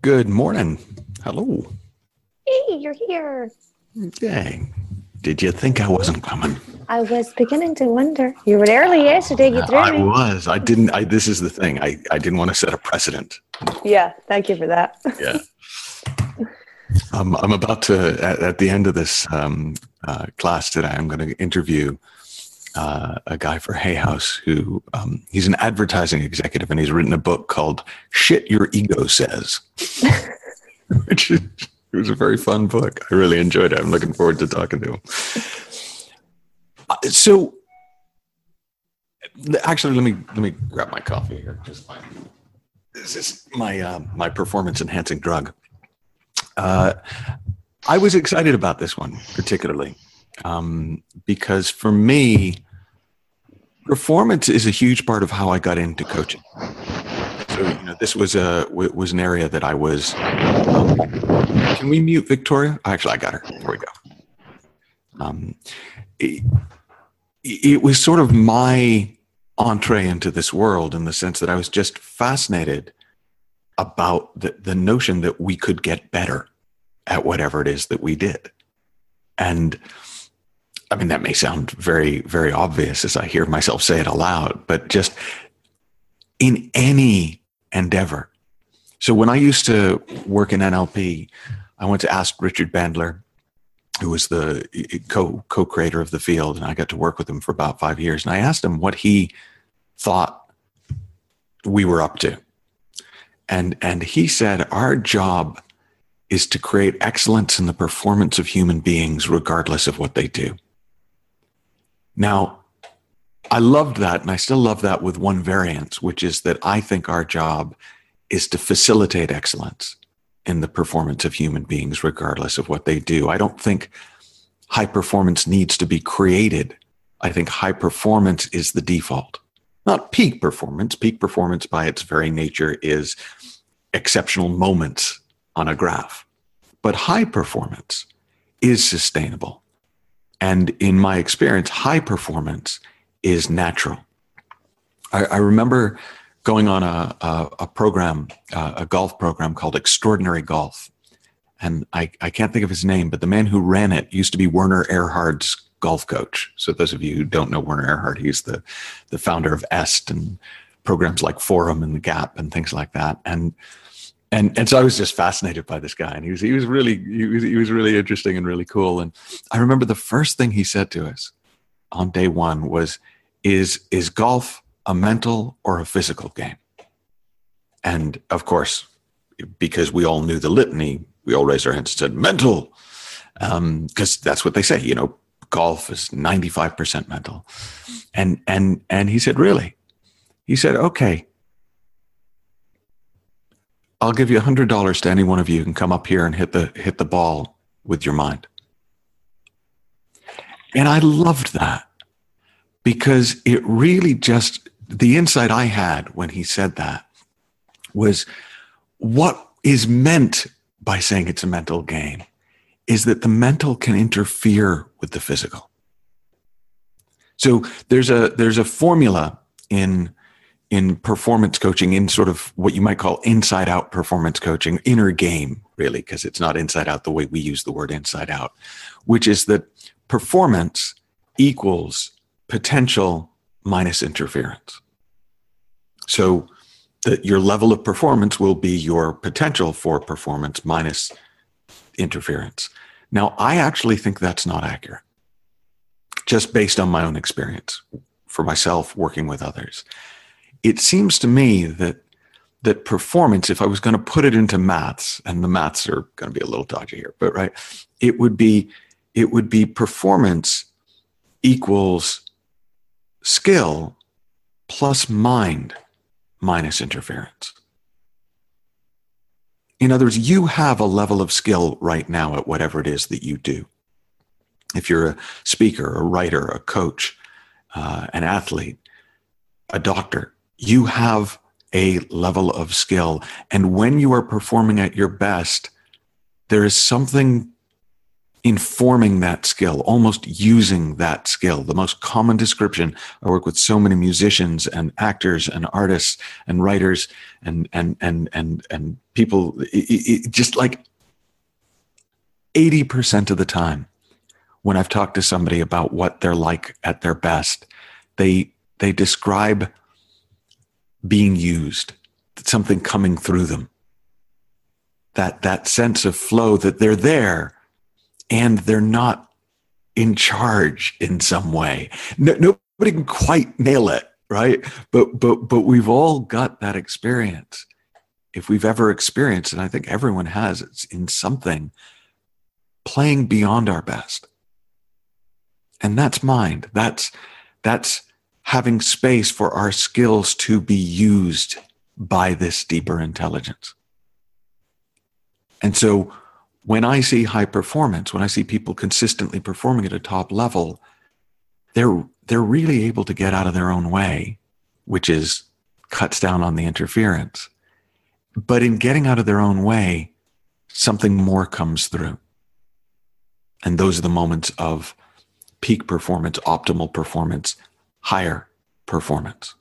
Good morning. Hello. Hey, you're here. Yay. Did you think I wasn't coming? I was beginning to wonder. You were early yesterday. You threw I me. was. I didn't. This is the thing. I didn't want to set a precedent. Yeah, thank you for that. Yeah. I'm about to, at the end of this class today, I'm going to interview a guy for Hay House who he's an advertising executive, and he's written a book called Shit Your Ego Says, which is, it was a very fun book. I really enjoyed it. I'm looking forward to talking to him. So actually, let me grab my coffee here. This is my performance enhancing drug. I was excited about this one particularly because for me, performance is a huge part of how I got into coaching. So this was an area that I was. Can we mute Victoria? Actually, I got her. There we go. It was sort of my entree into this world in the sense that I was just fascinated about the notion that we could get better at whatever it is that we did. And I mean, that may sound very, very obvious as I hear myself say it aloud, but just in any endeavor. So when I used to work in NLP, I went to ask Richard Bandler, who was the co-creator of the field, and I got to work with him for about 5 years. And I asked him what he thought we were up to. And he said, our job is to create excellence in the performance of human beings, regardless of what they do. Now, I loved that, and I still love that with one variance, which is that I think our job is to facilitate excellence in the performance of human beings, regardless of what they do. I don't think high performance needs to be created. I think high performance is the default. Not peak performance. Peak performance by its very nature is exceptional moments on a graph. But high performance is sustainable. And in my experience, high performance is natural. I remember going on a program, a golf program called Extraordinary Golf. And I can't think of his name, but the man who ran it used to be Werner Erhard's golf coach. So those of you who don't know Werner Erhard, he's the founder of EST and programs like Forum and The Gap and things like that. And so I was just fascinated by this guy, and he was really interesting and really cool. And I remember the first thing he said to us on day one was, is golf a mental or a physical game? And of course, because we all knew the litany, we all raised our hands and said mental, because that's what they say. Golf is 95% mental. And he said, really? He said, okay, I'll give you $100 to any one of you who can come up here and hit the ball with your mind. And I loved that because it really just, the insight I had when he said that was what is meant by saying it's a mental game is that the mental can interfere with the physical. So there's a formula in performance coaching, in sort of what you might call inside out performance coaching, inner game, really, because it's not inside out the way we use the word inside out, which is that performance equals potential minus interference. So that your level of performance will be your potential for performance minus interference. Now, I actually think that's not accurate, just based on my own experience for myself working with others. It seems to me that performance, if I was going to put it into maths, and the maths are going to be a little dodgy here, but right, it would be performance equals skill plus mind minus interference. In other words, you have a level of skill right now at whatever it is that you do. If you're a speaker, a writer, a coach, an athlete, a doctor, you have a level of skill. And when you are performing at your best, there is something informing that skill, almost using that skill. The most common description, I work with so many musicians and actors and artists and writers and people, just like 80% of the time when I've talked to somebody about what they're like at their best, they describe being used, something coming through them. That sense of flow, that they're there and they're not in charge in some way. Nobody can quite nail it, right? But we've all got that experience. If we've ever experienced, and I think everyone has, it's in something, playing beyond our best. And that's mind. That's having space for our skills to be used by this deeper intelligence. And so when I see high performance, when I see people consistently performing at a top level, they're really able to get out of their own way, which cuts down on the interference. But in getting out of their own way, something more comes through. And those are the moments of peak performance, optimal performance, higher performance.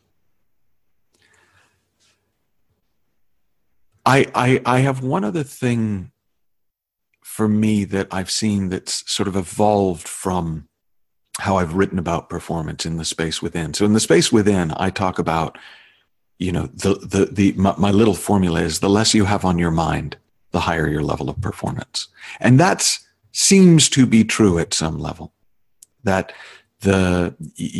I have one other thing for me that I've seen that's sort of evolved from how I've written about performance in the space within. So in the space within, I talk about, my little formula is the less you have on your mind, the higher your level of performance. And that seems to be true at some level. That I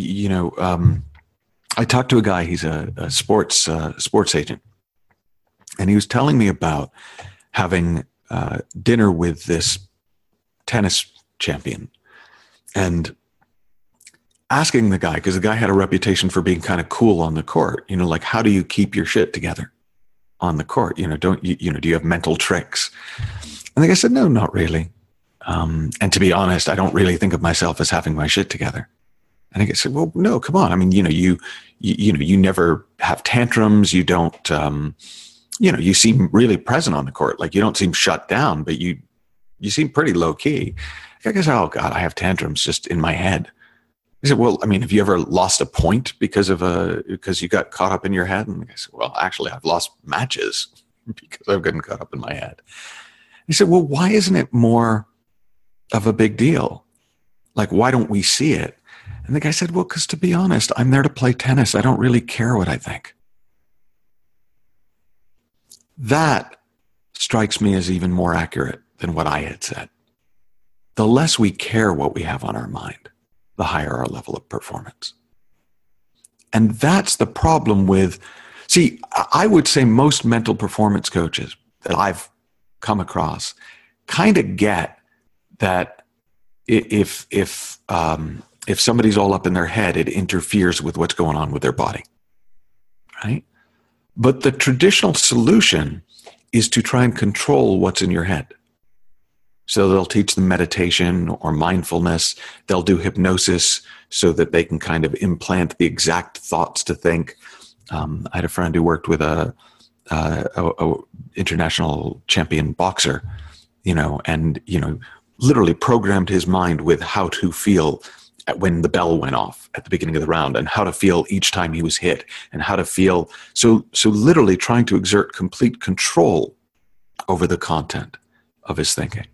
talked to a guy, he's a sports agent, and he was telling me about having dinner with this tennis champion and asking the guy, because the guy had a reputation for being kind of cool on the court, like, how do you keep your shit together on the court? Do you have mental tricks? And the guy said, no, not really. And to be honest, I don't really think of myself as having my shit together. And I said, well, no, come on. I mean, you never have tantrums. You don't, you seem really present on the court. Like, you don't seem shut down, but you seem pretty low key. I guess, oh God, I have tantrums just in my head. He said, well, I mean, have you ever lost a point because you got caught up in your head? And I said, well, actually, I've lost matches because I've gotten caught up in my head. He said, well, why isn't it more of a big deal? Like, why don't we see it? And the guy said, well, because to be honest, I'm there to play tennis. I don't really care what I think. That strikes me as even more accurate than what I had said. The less we care what we have on our mind, the higher our level of performance. And that's the problem with, I would say most mental performance coaches that I've come across kind of get that if somebody's all up in their head, it interferes with what's going on with their body, right? But the traditional solution is to try and control what's in your head. So they'll teach them meditation or mindfulness. They'll do hypnosis so that they can kind of implant the exact thoughts to think. I had a friend who worked with a international champion boxer, and literally programmed his mind with how to feel when the bell went off at the beginning of the round, and how to feel each time he was hit, and how to feel. So literally trying to exert complete control over the content of his thinking.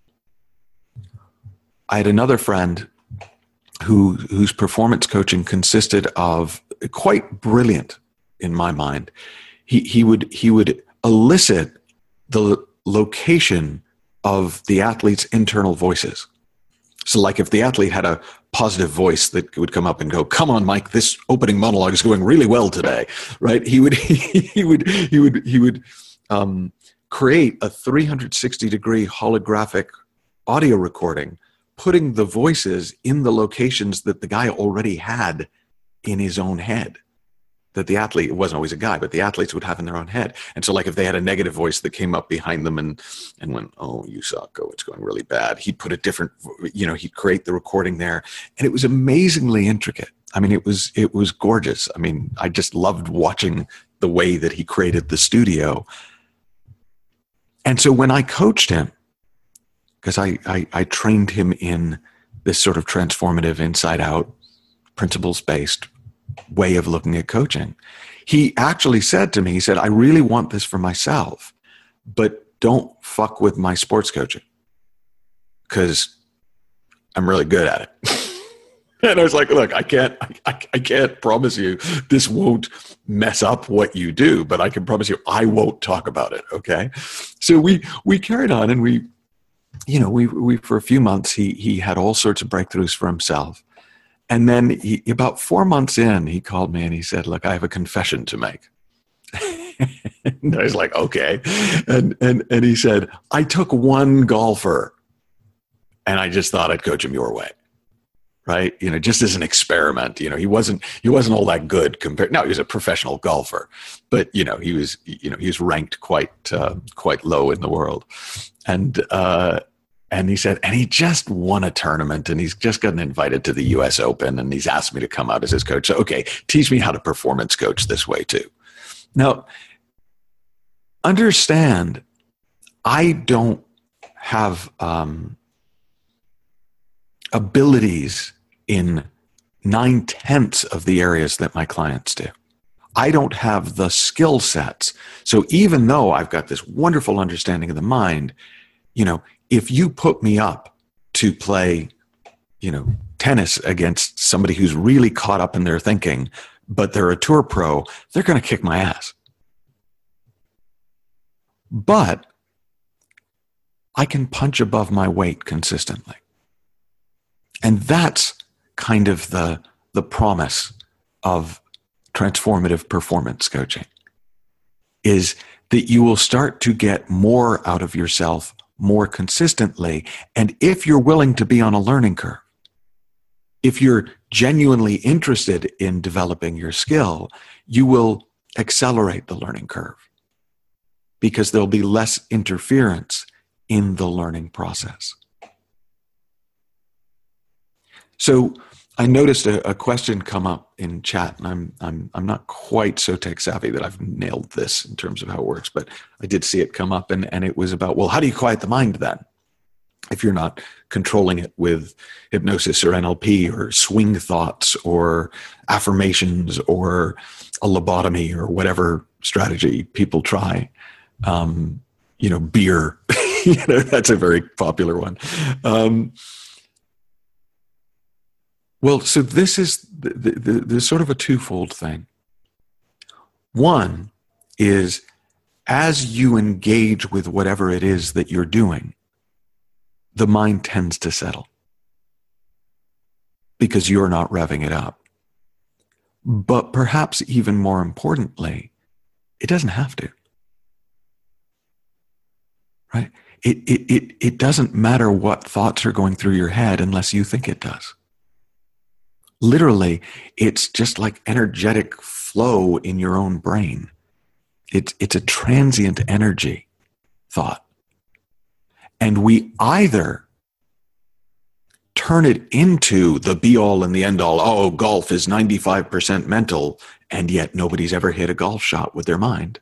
I had another friend whose performance coaching consisted of, quite brilliant in my mind. He would elicit the location of the athlete's internal voices. So like if the athlete had a positive voice that would come up and go, come on, Mike, this opening monologue is going really well today, right? He would create a 360-degree holographic audio recording, putting the voices in the locations that the guy already had in his own head. That the athlete, it wasn't always a guy, but the athletes would have in their own head. And so like if they had a negative voice that came up behind them and went, oh, you suck, oh, it's going really bad, he'd put a different, he'd create the recording there. And it was amazingly intricate. I mean, it was gorgeous. I mean, I just loved watching the way that he created the studio. And so when I coached him, because I trained him in this sort of transformative, inside out, principles based way of looking at coaching. He actually said to me, he said, I really want this for myself, but don't fuck with my sports coaching because I'm really good at it. And I was like, look, I can't promise you this won't mess up what you do, but I can promise you I won't talk about it. Okay. So we carried on, and we for a few months, he had all sorts of breakthroughs for himself. And then about 4 months in, he called me and he said, look, I have a confession to make. And I was like, okay. And he said, I took one golfer and I just thought I'd coach him your way. Right. Just as an experiment, he wasn't all that good compared. Now he was a professional golfer, but he was ranked quite low in the world. And he said, and he just won a tournament and he's just gotten invited to the US Open and he's asked me to come out as his coach. So, okay, teach me how to performance coach this way too. Now, understand, I don't have abilities in 9/10 of the areas that my clients do. I don't have the skill sets. So even though I've got this wonderful understanding of the mind, if you put me up to play, tennis against somebody who's really caught up in their thinking, but they're a tour pro, they're going to kick my ass. But I can punch above my weight consistently. And that's kind of the promise of transformative performance coaching, is that you will start to get more out of yourself more consistently. And if you're willing to be on a learning curve, if you're genuinely interested in developing your skill, you will accelerate the learning curve because there'll be less interference in the learning process. So I noticed a question come up in chat, and I'm not quite so tech savvy that I've nailed this in terms of how it works, but I did see it come up, and it was about, well, how do you quiet the mind then? If you're not controlling it with hypnosis or NLP or swing thoughts or affirmations or a lobotomy or whatever strategy people try, beer, that's a very popular one. Well, so this is the sort of a twofold thing. One is, as you engage with whatever it is that you're doing, the mind tends to settle because you're not revving it up. But perhaps even more importantly, it doesn't have to. Right? It doesn't matter what thoughts are going through your head unless you think it does. Literally, it's just like energetic flow in your own brain. It's a transient energy thought. And we either turn it into the be-all and the end-all, oh, golf is 95% mental, and yet nobody's ever hit a golf shot with their mind.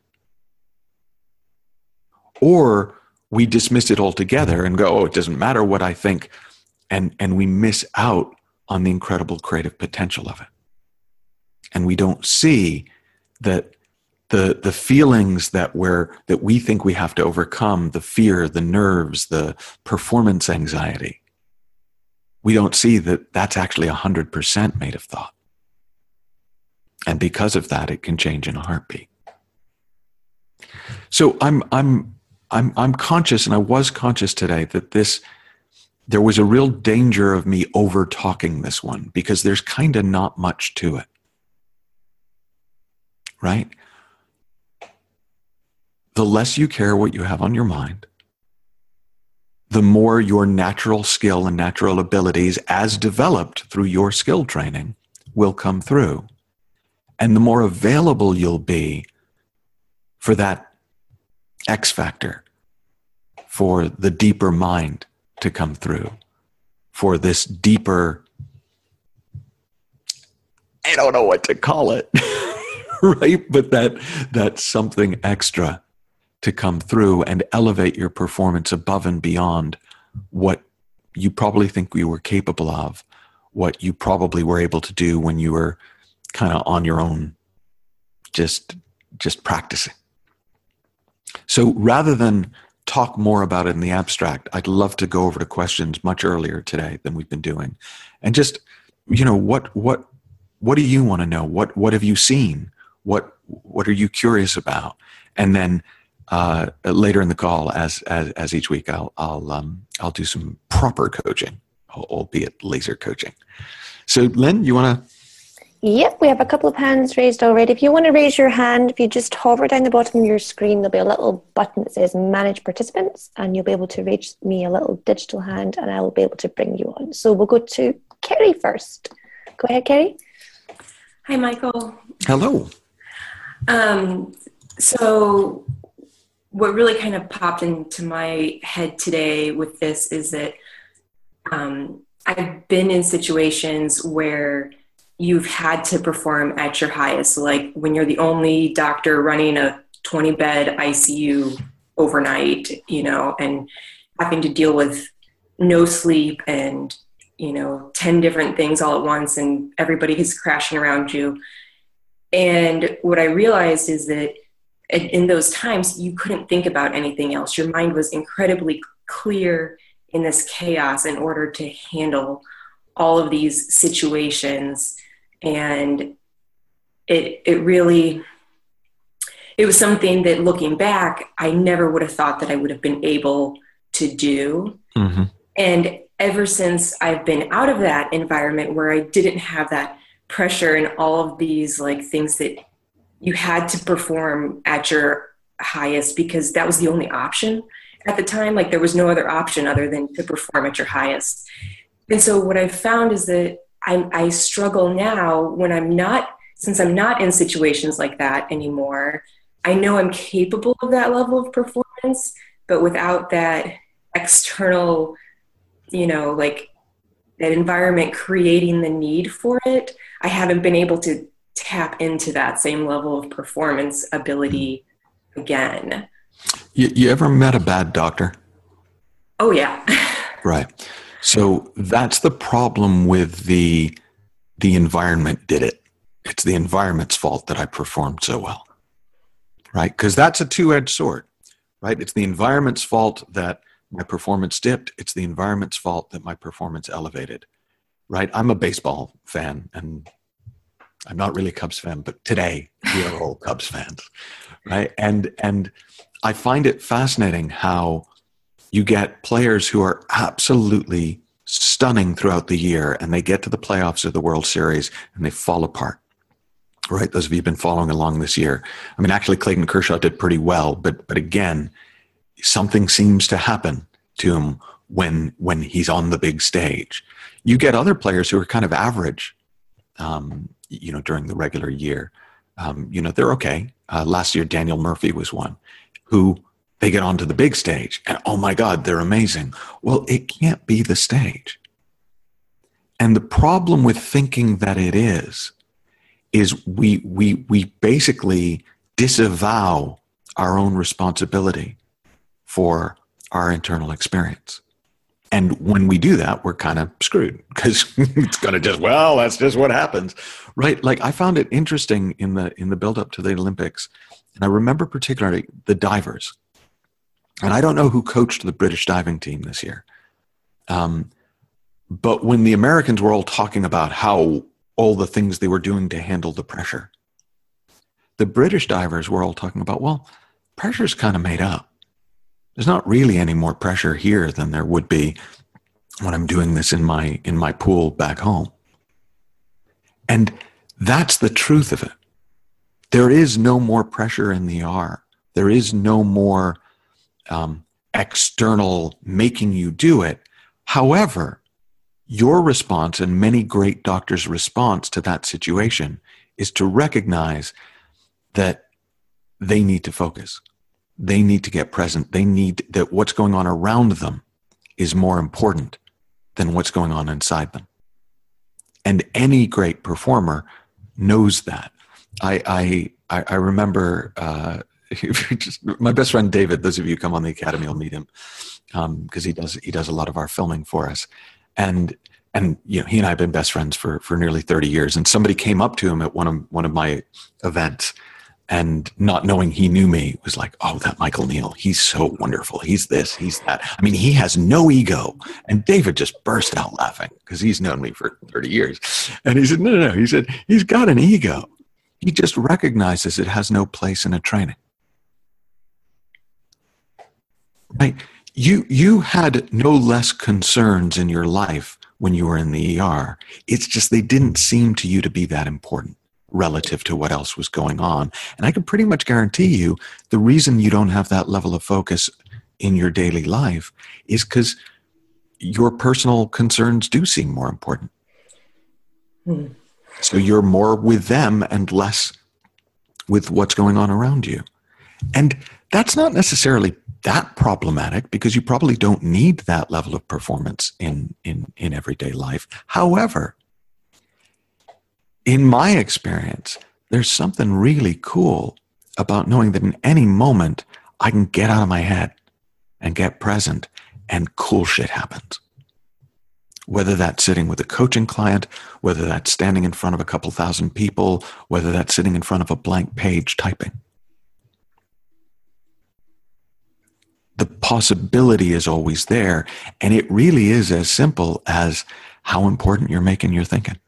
Or we dismiss it altogether and go, oh, it doesn't matter what I think, and we miss out on the incredible creative potential of it. And we don't see that the feelings that we think we have to overcome, the fear, the nerves, the performance anxiety, we don't see that that's actually 100% made of thought. And because of that, it can change in a heartbeat. So I'm conscious, and I was conscious today, that there was a real danger of me over talking this one because there's kind of not much to it. Right? The less you care what you have on your mind, the more your natural skill and natural abilities, as developed through your skill training, will come through. And the more available you'll be for that X factor, for the deeper mind to come through, for this deeper, I don't know what to call it, right? But that's something extra to come through and elevate your performance above and beyond what you probably think you were capable of, what you probably were able to do when you were kind of on your own, just practicing. So rather than talk more about it in the abstract, I'd love to go over to questions much earlier today than we've been doing. And just, what do you want to know? What have you seen? What are you curious about? And then later in the call, as each week, I'll do some proper coaching, albeit laser coaching. So Lynn, you want to? Yep, we have a couple of hands raised already. If you want to raise your hand, if you just hover down the bottom of your screen, there'll be a little button that says Manage Participants, and you'll be able to raise me a little digital hand, and I will be able to bring you on. So we'll go to Kerry first. Go ahead, Kerry. Hi, Michael. Hello. So what really kind of popped into my head today with this is that I've been in situations where you've had to perform at your highest, like when you're the only doctor running a 20-bed ICU overnight, and having to deal with no sleep and, 10 different things all at once, and everybody is crashing around you. And what I realized is that in those times, you couldn't think about anything else. Your mind was incredibly clear in this chaos in order to handle all of these situations. And it was something that, looking back, I never would have thought that I would have been able to do. Mm-hmm. And ever since I've been out of that environment where I didn't have that pressure and all of these things that you had to perform at your highest, because that was the only option at the time. There was no other option other than to perform at your highest. And so what I've found is that I struggle now since I'm not in situations like that anymore. I know I'm capable of that level of performance, but without that external, that environment creating the need for it, I haven't been able to tap into that same level of performance ability again. You ever met a bad doctor? Oh, yeah. Right. So that's the problem with the environment did it. It's the environment's fault that I performed so well, right? Because that's a two-edged sword, right? It's the environment's fault that my performance dipped. It's the environment's fault that my performance elevated, right? I'm a baseball fan, and I'm not really a Cubs fan, but today we are all Cubs fans, right? And I find it fascinating how you get players who are absolutely stunning throughout the year, and they get to the playoffs or the World Series and they fall apart, right? Those of you who've been following along this year. I mean, actually Clayton Kershaw did pretty well, but again, something seems to happen to him when he's on the big stage. You get other players who are kind of average, during the regular year. They're okay. Last year, Daniel Murphy was one who they get onto the big stage and, oh my God, they're amazing. Well, it can't be the stage. And the problem with thinking that it is we basically disavow our own responsibility for our internal experience. And when we do that, we're kind of screwed, because it's going to that's just what happens, right? I found it interesting in the build up to the Olympics. And I remember particularly the divers. And I don't know who coached the British diving team this year. But when the Americans were all talking about how all the things they were doing to handle the pressure, the British divers were all talking about, well, pressure's kind of made up. There's not really any more pressure here than there would be when I'm doing this in my pool back home. And that's the truth of it. There is no more pressure in the R. There is no more external making you do it. However, your response and many great doctors' response to that situation is to recognize that they need to focus. They need to get present. They need that what's going on around them is more important than what's going on inside them. And any great performer knows that. I remember my best friend David, those of you who come on the academy will meet him. because he does a lot of our filming for us, and he and I have been best friends for nearly 30 years. And somebody came up to him at one of my events, and not knowing he knew me, was like, "Oh, that Michael Neal, he's so wonderful. He's this, he's that. I mean, he has no ego." And David just burst out laughing because he's known me for 30 years. And he said, no. He said, he's got an ego. He just recognizes it has no place in a training. Right? You had no less concerns in your life when you were in the ER. It's just they didn't seem to you to be that important relative to what else was going on. And I can pretty much guarantee you the reason you don't have that level of focus in your daily life is because your personal concerns do seem more important. So you're more with them and less with what's going on around you. And that's not necessarily that problematic, because you probably don't need that level of performance in everyday life. However, in my experience, there's something really cool about knowing that in any moment I can get out of my head and get present, and cool shit happens. Whether that's sitting with a coaching client, whether that's standing in front of a couple thousand people, whether that's sitting in front of a blank page typing. The possibility is always there, and it really is as simple as how important you're making your thinking.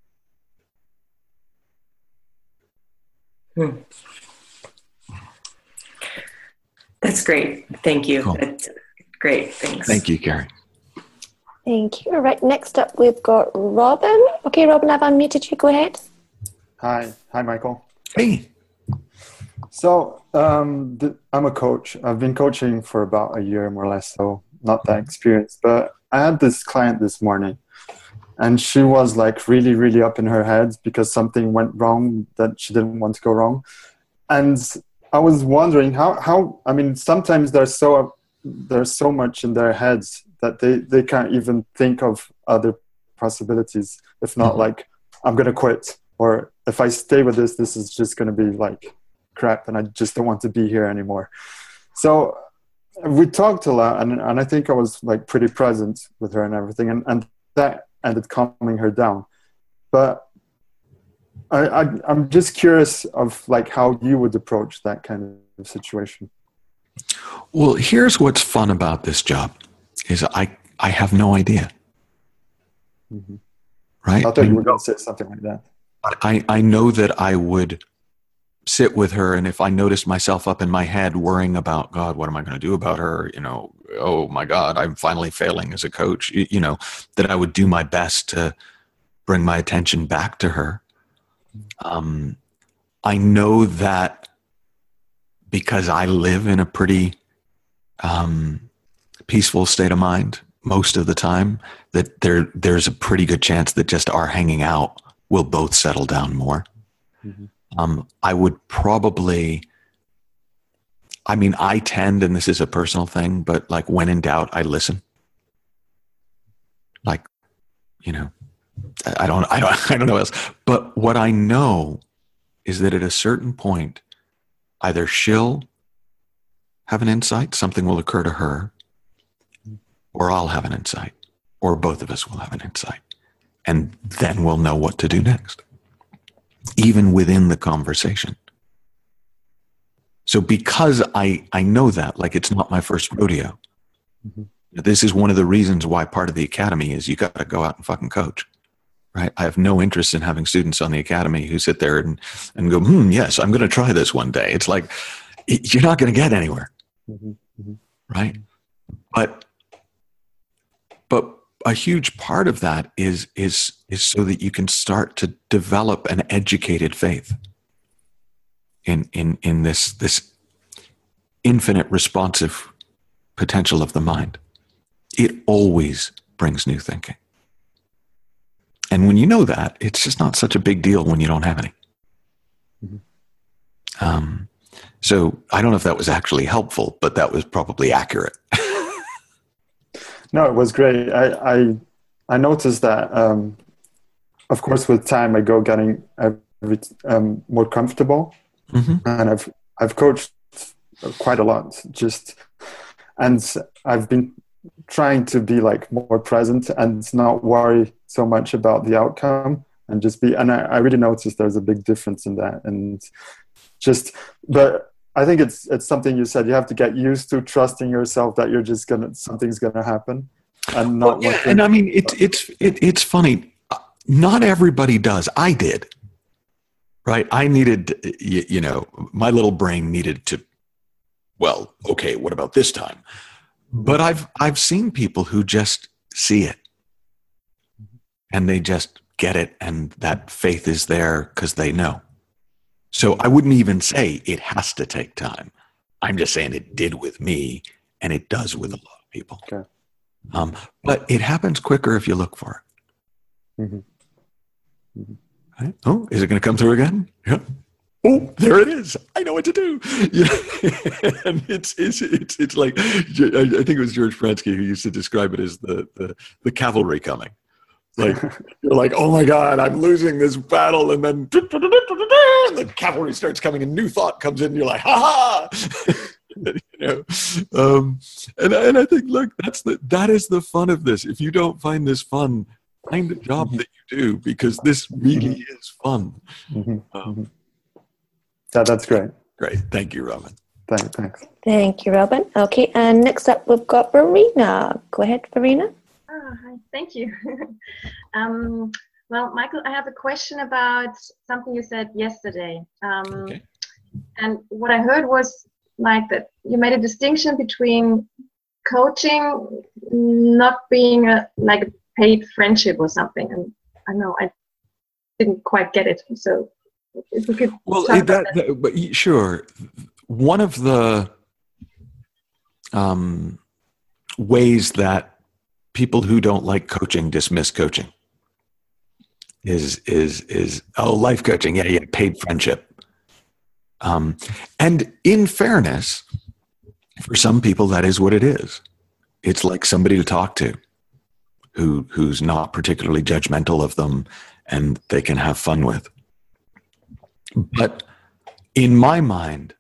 That's great. Thank you. Cool. That's great. Thanks. Thank you, Gary. Thank you. Right, next up we've got Robin. Okay, Robin, I've unmuted you. Go ahead. Hi, Michael. Hey. So I'm a coach. I've been coaching for about a year, more or less, so not that experienced. But I had this client this morning, and she was like really, really up in her head because something went wrong that she didn't want to go wrong. And I was wondering how I mean, sometimes there's so much in their heads that they can't even think of other possibilities. If not like, I'm going to quit, or if I stay with this is just going to be like crap and I just don't want to be here anymore. So we talked a lot, and I think I was like pretty present with her and everything, and that ended calming her down. But I'm just curious of like how you would approach that kind of situation. Well, here's what's fun about this job is I have no idea. Mm-hmm. Right? I thought you were going to say something like that. I know that I would sit with her, and if I noticed myself up in my head worrying about, God, what am I going to do about her? Oh my God, I'm finally failing as a coach, that I would do my best to bring my attention back to her. I know that because I live in a pretty peaceful state of mind most of the time, that there's a pretty good chance that just our hanging out will both settle down more. Mm-hmm. I would probably, I tend, and this is a personal thing, but like when in doubt, I listen. Like, I don't know else. But what I know is that at a certain point, either she'll have an insight, something will occur to her, or I'll have an insight, or both of us will have an insight. And then we'll know what to do next, even within the conversation. So because I know that, like it's not my first rodeo, this is one of the reasons why part of the academy is you got to go out and fucking coach, right? I have no interest in having students on the academy who sit there and go, yes, I'm going to try this one day. It's like, you're not going to get anywhere, right? But a huge part of that is so that you can start to develop an educated faith in this infinite responsive potential of the mind. It always brings new thinking. And when you know that, it's just not such a big deal when you don't have any. So I don't know if that was actually helpful, but that was probably accurate. No, it was great. I noticed that, of course, with time I go getting more comfortable, and I've coached quite a lot. Just And I've been trying to be like more present and not worry so much about the outcome, and just be, and I really noticed there's a big difference in that. And just, but I think it's something you said, you have to get used to trusting yourself that you're just something's gonna happen, and not. Well, yeah, and I mean, it's funny. Not everybody does. I did. Right. I needed, you know, my little brain needed to, well, okay, what about this time? But I've seen people who just see it and they just get it, and that faith is there because they know. So I wouldn't even say it has to take time. I'm just saying it did with me, and it does with a lot of people. Okay. But it happens quicker if you look for it. Mm-hmm. Mm-hmm. Right? Oh, is it going to come through again? Yeah. Oh, there it is. I know what to do. Yeah. And it's like, I think it was George Pransky who used to describe it as the cavalry coming. Like, you're like, oh my God, I'm losing this battle. And then the cavalry starts coming and new thought comes in and you're like, ha ha. You know, and I think, look, that is the fun of this. If you don't find this fun, find a job that you do, because this really is fun. That's great. Great. Thank you, Robin. Thanks. Thank you, Robin. Okay, and next up we've got Verena. Go ahead, Verena. Hi, thank you. Well, Michael, I have a question about something you said yesterday. Okay. And what I heard was like that you made a distinction between coaching not being like a paid friendship or something. And I know I didn't quite get it. So if we could talk about that. But sure. One of the ways that people who don't like coaching dismiss coaching is life coaching. Yeah, paid friendship. And in fairness, for some people, that is what it is. It's like somebody to talk to who's not particularly judgmental of them and they can have fun with. But in my mind,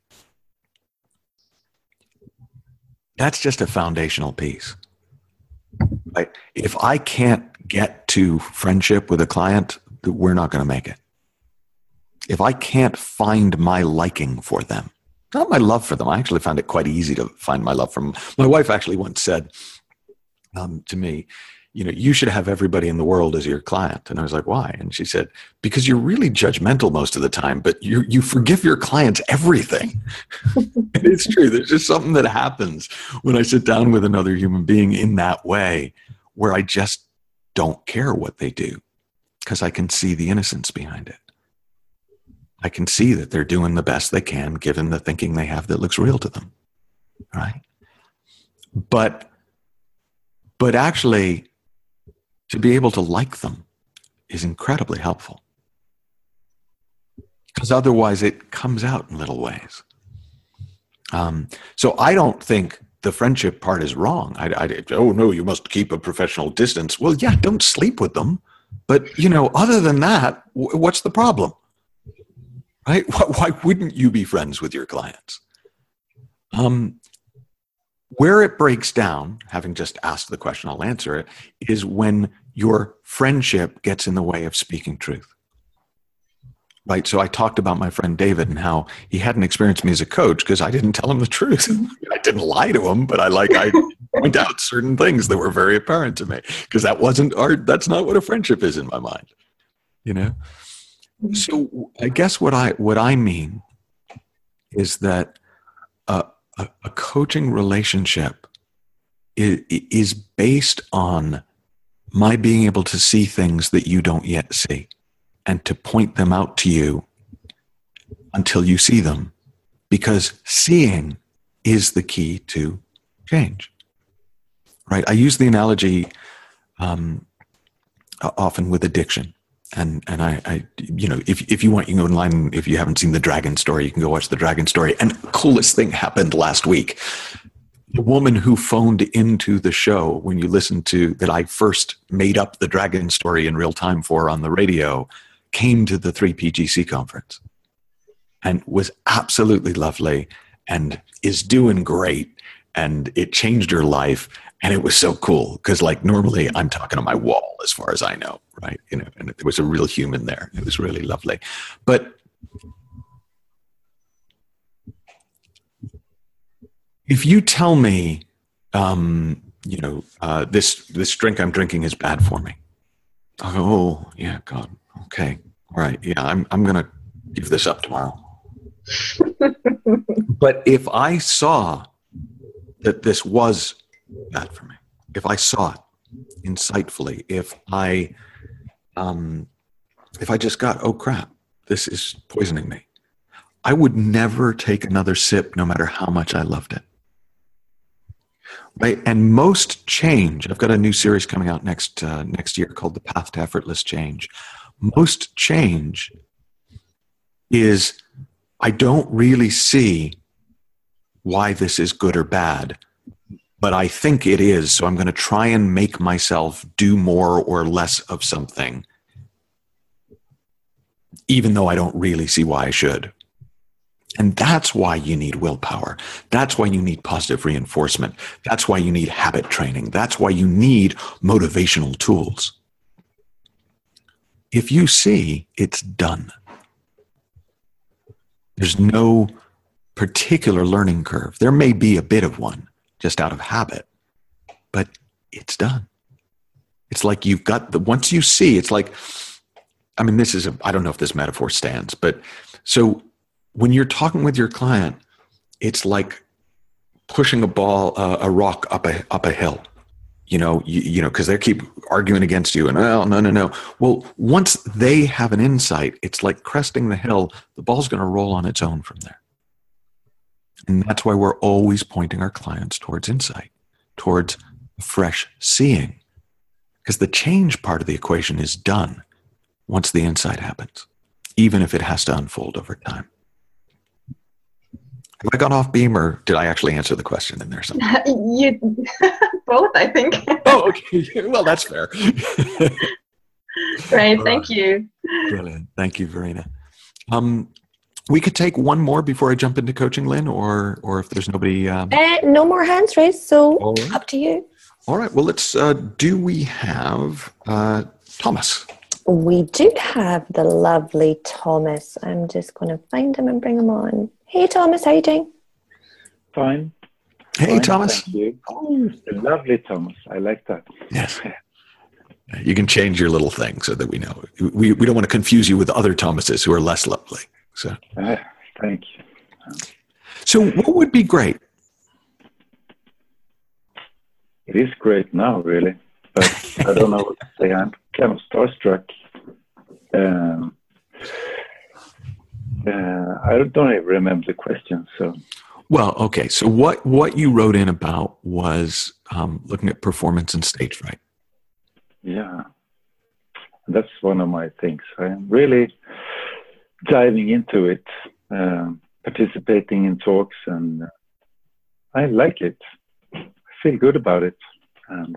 that's just a foundational piece. Right? If I can't get to friendship with a client, we're not going to make it. If I can't find my liking for them, not my love for them, I actually found it quite easy to find my love for them. My wife actually once said to me, you know, you should have everybody in the world as your client. And I was like, why? And she said, because you're really judgmental most of the time, but you forgive your clients everything. And it's true. There's just something that happens when I sit down with another human being in that way, where I just don't care what they do, because I can see the innocence behind it. I can see that they're doing the best they can given the thinking they have that looks real to them. Right? But actually, to be able to like them is incredibly helpful, because otherwise it comes out in little ways. So I don't think the friendship part is wrong. Oh no, you must keep a professional distance. Well, yeah, don't sleep with them. But, you know, other than that, what's the problem? Right? Why wouldn't you be friends with your clients? Where it breaks down, having just asked the question, I'll answer it, is when your friendship gets in the way of speaking truth. Right? So I talked about my friend David and how he hadn't experienced me as a coach because I didn't tell him the truth. I didn't lie to him, but I point out certain things that were very apparent to me, because that's not what a friendship is in my mind. You know? So I guess what I mean is that a coaching relationship is based on my being able to see things that you don't yet see, and to point them out to you until you see them, because seeing is the key to change. Right? I use the analogy often with addiction. And I, you know, if you want, you can go online. If you haven't seen The Dragon Story, you can go watch The Dragon Story. And the coolest thing happened last week. The woman who phoned into the show when you listened to that, I first made up The Dragon Story in real time for on the radio, came to the 3PGC conference and was absolutely lovely and is doing great. and it changed her life. And it was so cool because, like, normally I'm talking to my wall as far as I know, right? You know, and there was a real human there. It was really lovely. But if you tell me, this drink I'm drinking is bad for me, I'll go, oh yeah, God, okay, all right, yeah, I'm gonna give this up tomorrow. But if I saw that this was bad for me, if I saw it insightfully, if I just got, oh crap, this is poisoning me, I would never take another sip, no matter how much I loved it. Right, and most change, I've got a new series coming out next year called The Path to Effortless Change. Most change is, I don't really see why this is good or bad, but I think it is, so I'm going to try and make myself do more or less of something, even though I don't really see why I should. And that's why you need willpower. That's why you need positive reinforcement. That's why you need habit training. That's why you need motivational tools. If you see, it's done. There's no particular learning curve. There may be a bit of one, just out of habit, but it's done. It's like you've got once you see, it's like, I mean, I don't know if this metaphor stands, but so when you're talking with your client, it's like pushing a rock up a hill, you know, because they keep arguing against you and, oh, no. Well, once they have an insight, it's like cresting the hill. The ball's going to roll on its own from there. And that's why we're always pointing our clients towards insight, towards fresh seeing, because the change part of the equation is done once the insight happens, even if it has to unfold over time. Have I gone off beam, or did I actually answer the question in there somewhere? You both, I think. Oh, okay. Well, that's fair. Great, thank you. Brilliant. Thank you, Verena. We could take one more before I jump into coaching, Lynn, or if there's nobody. No more hands raised, so up to you. All right. Well, let's. Do we have Thomas? We do have the lovely Thomas. I'm just going to find him and bring him on. Hey, Thomas, how are you doing? Fine. Hey, Fine, Thomas. Thank you. Oh, lovely, Thomas. I like that. Yes. You can change your little thing so that we know. We don't want to confuse you with other Thomases who are less lovely. So. Thank you. So what would be great? It is great now, really. But I don't know what to say. I'm kind of starstruck. I don't even remember the question. So, well, okay. So what you wrote in about was looking at performance and stage fright. Yeah, that's one of my things. I'm really diving into it, participating in talks, and I like it. I feel good about it, and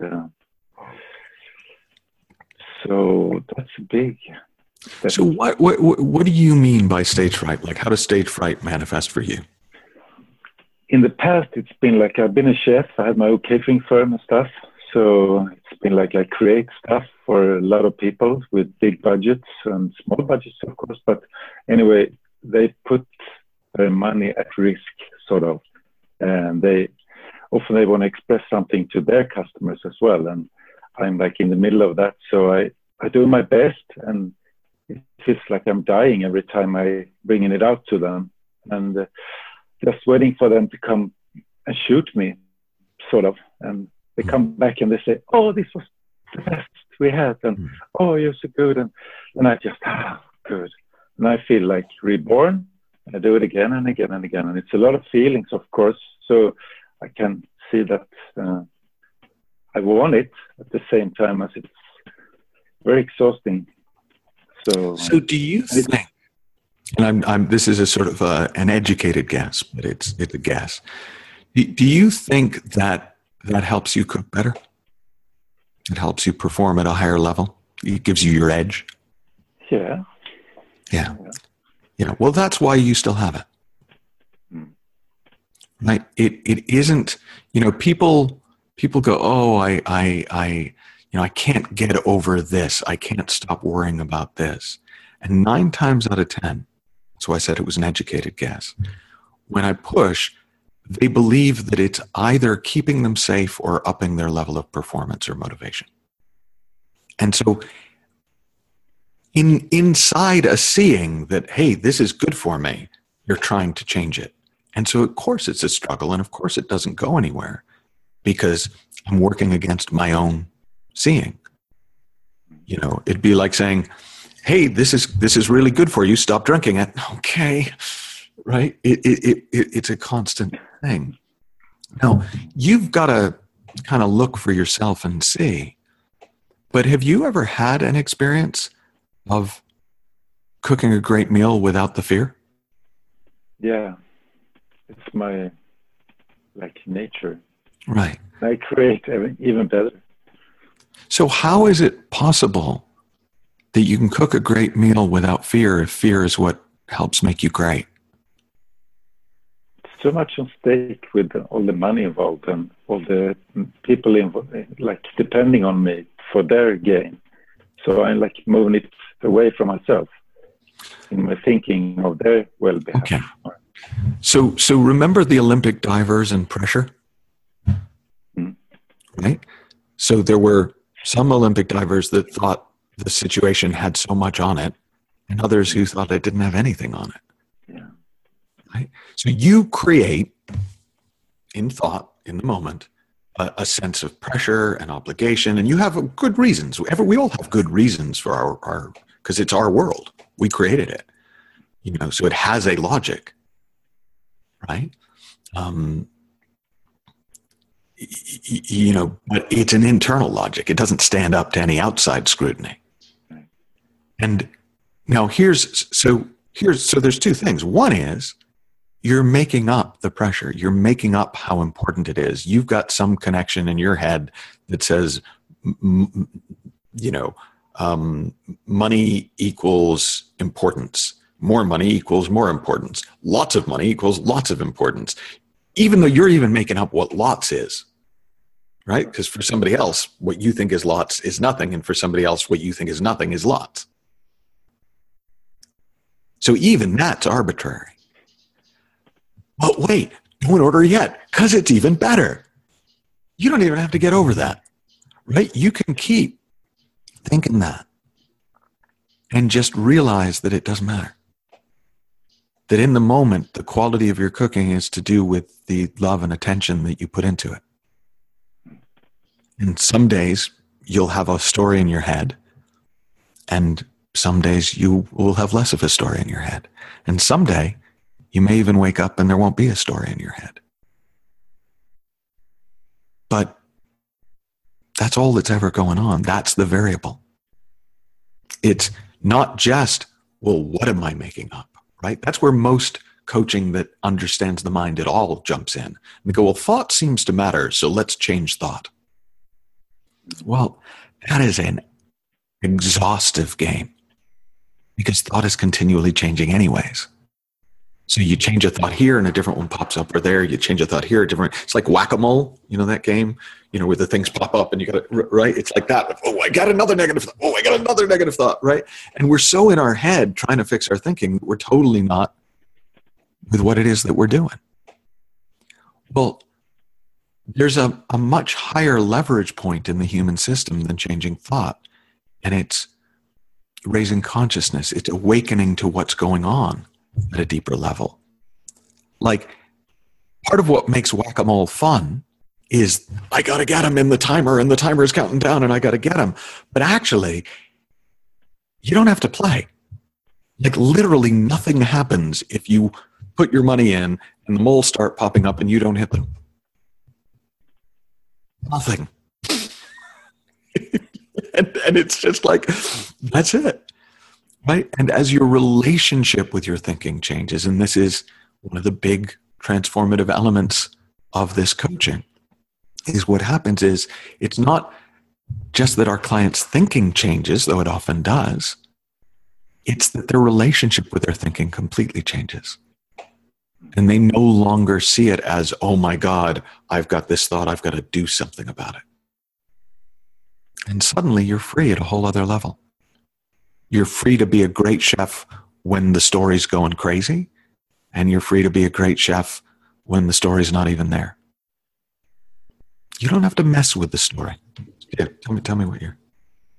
so that's big. So what do you mean by stage fright? Like, how does stage fright manifest for you? In the past, it's been like I've been a chef. I had my own catering firm and stuff. So it's been like I create stuff for a lot of people with big budgets and small budgets, of course. But anyway, they put their money at risk, sort of. And they want to express something to their customers as well. And I'm like in the middle of that. So I do my best, and it feels like I'm dying every time I bringing it out to them, and just waiting for them to come and shoot me, sort of. And they come back and they say, "Oh, this was the best we had," and "Oh, you're so good," and I just good, and I feel like reborn. I do it again and again and again, and it's a lot of feelings, of course. So I can see that I want it at the same time as it's very exhausting. So do you think, and I'm this is a sort of an educated guess, but it's a guess. Do you think that helps you cook better? It helps you perform at a higher level? It gives you your edge? Yeah. Yeah. Well, that's why you still have it. right? It isn't, people go, oh, I can't get over this. I can't stop worrying about this. And 9 times out of 10, that's why I said it was an educated guess. When I push, they believe that it's either keeping them safe or upping their level of performance or motivation. And so inside a seeing that, hey, this is good for me, you're trying to change it. And so, of course, it's a struggle. And of course, it doesn't go anywhere because I'm working against my own seeing. It'd be like saying, hey, this is really good for you. Stop drinking it. Okay. Right. It's a constant thing. Now, you've got to kind of look for yourself and see, but have you ever had an experience of cooking a great meal without the fear? Yeah. It's my nature. Right. I create even better. So how is it possible that you can cook a great meal without fear if fear is what helps make you great? So much on stake with all the money involved and all the people involved, depending on me for their gain. So I'm moving it away from myself in my thinking of their well-being. Okay. So remember the Olympic divers and pressure? Right? So there were some Olympic divers that thought the situation had so much on it, and others who thought it didn't have anything on it. Yeah. Right? So you create, in thought, in the moment, a sense of pressure and obligation, and you have good reasons. We all have good reasons for our because it's our world. We created it. So it has a logic, right? But it's an internal logic. It doesn't stand up to any outside scrutiny. And now so there's 2 things. One is you're making up the pressure. You're making up how important it is. You've got some connection in your head that says, money equals importance. More money equals more importance. Lots of money equals lots of importance. Even though you're even making up what lots is, right? Because for somebody else, what you think is lots is nothing. And for somebody else, what you think is nothing is lots. So even that's arbitrary. But wait, don't order yet, because it's even better. You don't even have to get over that, right? You can keep thinking that and just realize that it doesn't matter. That in the moment, the quality of your cooking is to do with the love and attention that you put into it. And some days you'll have a story in your head, and some days you will have less of a story in your head. And someday you may even wake up and there won't be a story in your head. But that's all that's ever going on. That's the variable. It's not just, well, what am I making up? Right? That's where most coaching that understands the mind at all jumps in. And they go, well, thought seems to matter, so let's change thought. Well, that is an exhaustive game because thought is continually changing anyways. So you change a thought here and a different one pops up, or there, you change a thought here, it's like whack-a-mole, that game, where the things pop up and you got it, right? It's like that. Oh, I got another negative thought. Oh, I got another negative thought, right? And we're so in our head trying to fix our thinking, we're totally not with what it is that we're doing. Well, there's a much higher leverage point in the human system than changing thought. And it's raising consciousness. It's awakening to what's going on at a deeper level. Like, part of what makes whack-a-mole fun is I got to get him in the timer and the timer is counting down and I got to get him. But actually, you don't have to play. Like, literally nothing happens if you put your money in and the moles start popping up and you don't hit them. Nothing. and it's just like, that's it. Right? And as your relationship with your thinking changes, and this is one of the big transformative elements of this coaching, is what happens is it's not just that our client's thinking changes, though it often does. It's that their relationship with their thinking completely changes. And they no longer see it as, oh my God, I've got this thought, I've got to do something about it. And suddenly you're free at a whole other level. You're free to be a great chef when the story's going crazy, and you're free to be a great chef when the story's not even there. You don't have to mess with the story. Yeah, tell me what you're...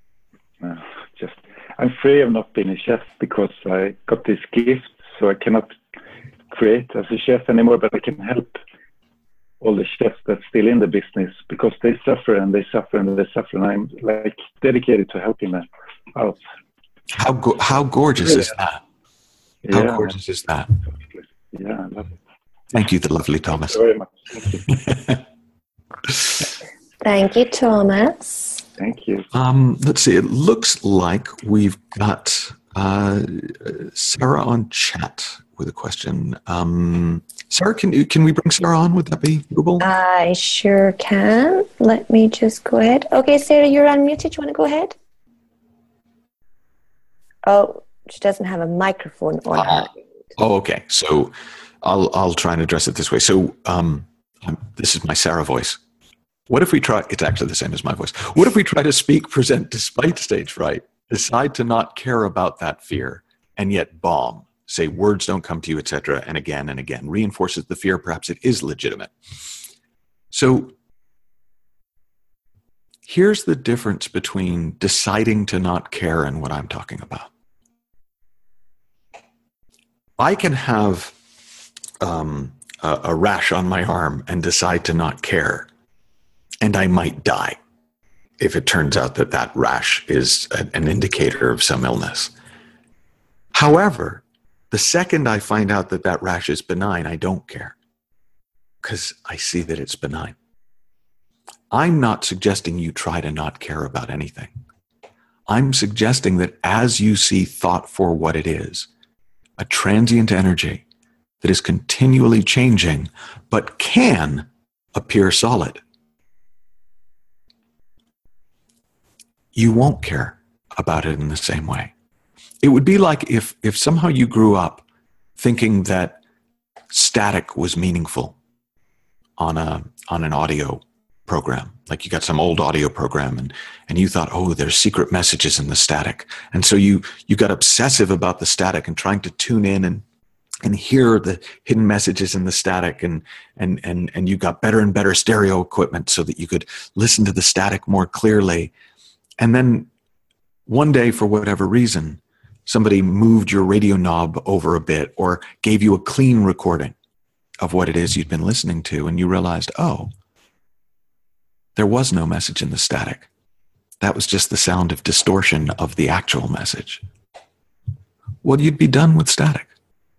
I'm free of not being a chef because I got this gift, so I cannot create as a chef anymore, but I can help all the chefs that's still in the business because they suffer and they suffer and they suffer, and I'm like dedicated to helping them out. How gorgeous is that? How gorgeous is that? Yeah, I love it. Thank you, the lovely Thomas. Thank you very much. Thank you, Thomas. Thank you. Let's see. It looks like we've got Sarah on chat with a question. Sarah, can we bring Sarah on? Would that be doable? I sure can. Let me just go ahead. Okay, Sarah, you're unmuted. You want to go ahead? Oh, she doesn't have a microphone on her. Oh, okay. So I'll try and address it this way. So this is my Sarah voice. What if we try, it's actually the same as my voice. What if we try to speak, present despite stage fright, decide to not care about that fear, and yet bomb, say words don't come to you, etc., and again, reinforces the fear, perhaps it is legitimate. So here's the difference between deciding to not care and what I'm talking about. I can have a rash on my arm and decide to not care, and I might die if it turns out that that rash is an indicator of some illness. However, the second I find out that that rash is benign, I don't care because I see that it's benign. I'm not suggesting you try to not care about anything. I'm suggesting that as you see thought for what it is, a transient energy that is continually changing but can appear solid, you won't care about it in the same way. It would be like if somehow you grew up thinking that static was meaningful on an audio program. Like you got some old audio program and you thought, oh, there's secret messages in the static. And so you got obsessive about the static and trying to tune in and hear the hidden messages in the static and you got better and better stereo equipment so that you could listen to the static more clearly. And then one day, for whatever reason, somebody moved your radio knob over a bit or gave you a clean recording of what it is you'd been listening to, and you realized, oh, there was no message in the static. That was just the sound of distortion of the actual message. Well, you'd be done with static.